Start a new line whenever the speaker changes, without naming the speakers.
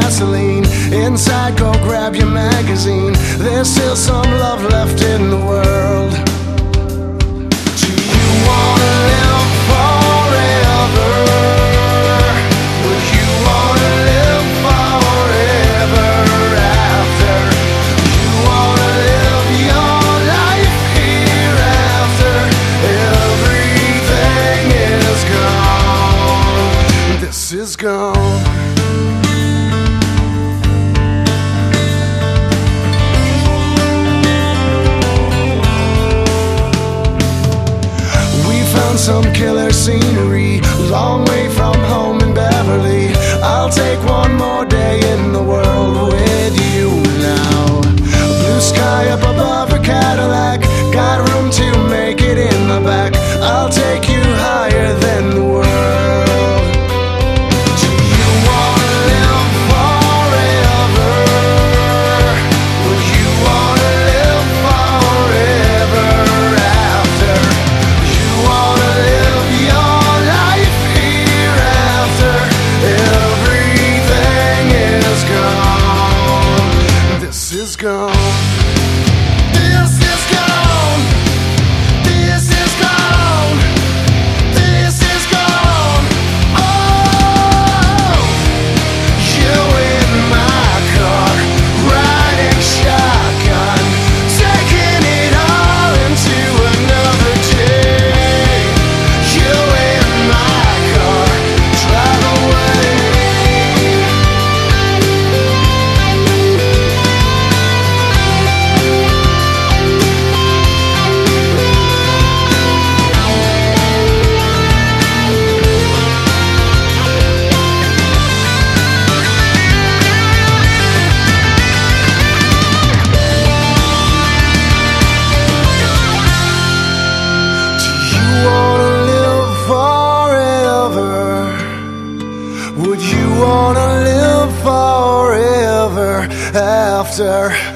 gasoline. Inside, go grab your magazine. There's still some love left in the world. Do you wanna live forever? Would you wanna live forever after? You wanna live your life hereafter? Everything is gone. This is gone. Some killer scenery, long way from home in Beverly. I'll take one more day in the world with you now. Blue sky up above a Cadillac, got room to make it in the back. I'll take you higher than the world. Do you wanna live forever? Would you wanna live forever after? You wanna live your life hereafter? Everything is gone. This is gone. This is gone. This is gone. This is gone. Oh, you in my car, riding shotgun, taking it all into another day. You in my car, drive away. Do you wanna live forever? Would you wanna live forever after?